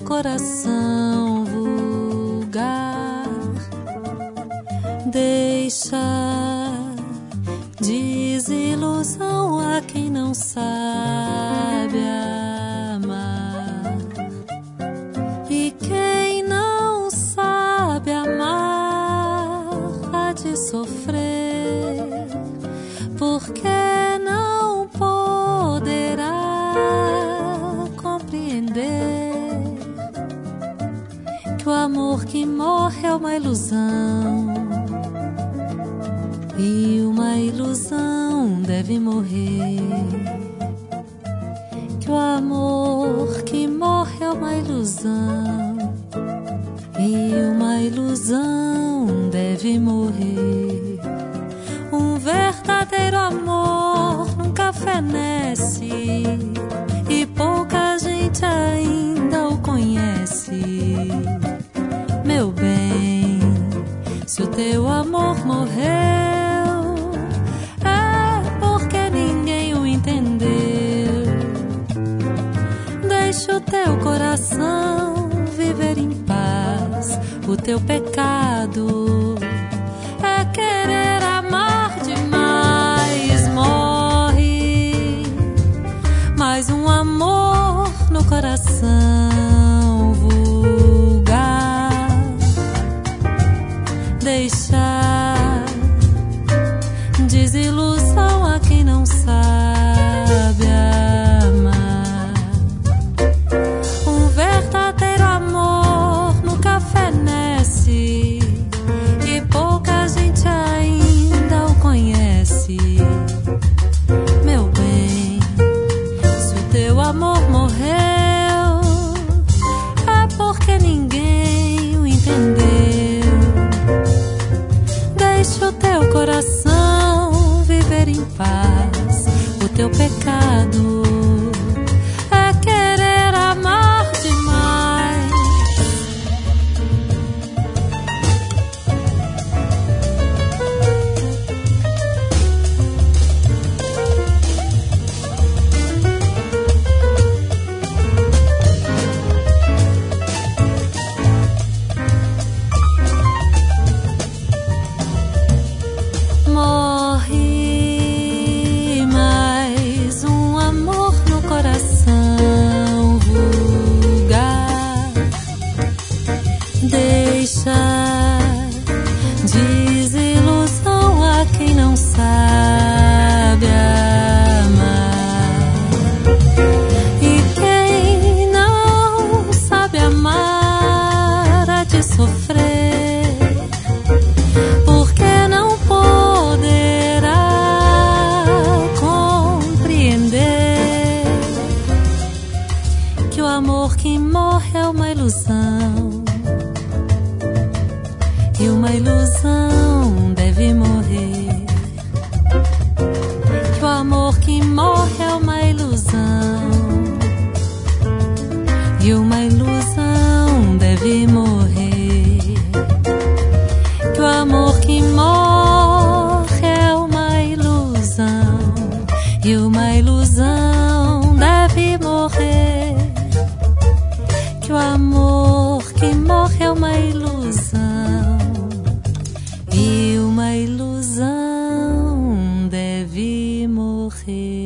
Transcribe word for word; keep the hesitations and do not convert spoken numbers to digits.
coração vulgar. Deixa desilusão a quem não sabe amar. E quem não sabe amar há de sofrer, porque não poderá compreender que o amor que morre é uma ilusão, e uma ilusão deve morrer. Que o amor que morre é uma ilusão, e uma ilusão deve morrer. Um verdadeiro amor nunca fenece, e pouca gente ainda o conhece. Meu bem, se o teu amor morreu, é porque ninguém o entendeu. Deixa o teu coração viver em paz. O teu pecado é querer amar demais. Morre mais um amor no coração vulgar. Deixar desilusão a quem não sabe amar. Um verdadeiro amor nunca fenece, e pouca gente ainda o conhece. Meu bem, se o teu amor morreu, é porque ninguém o entendeu. Deixa o teu coração viver em paz. O teu pecado é querer amar demais. Morre mais um amor no coração vulgar. Deixa desilusão a quem não sabe amar. E quem não sabe amar há de sofrer, porque não poderá compreender que o amor que morre é uma ilusão, e uma ilusão deve morrer. Que o amor que morre é uma ilusão, e uma ilusão deve morrer. Que o amor que morre é uma ilusão, e uma ilusão deve morrer. Que o amor que morre é uma ilusão, e uma ilusão deve morrer.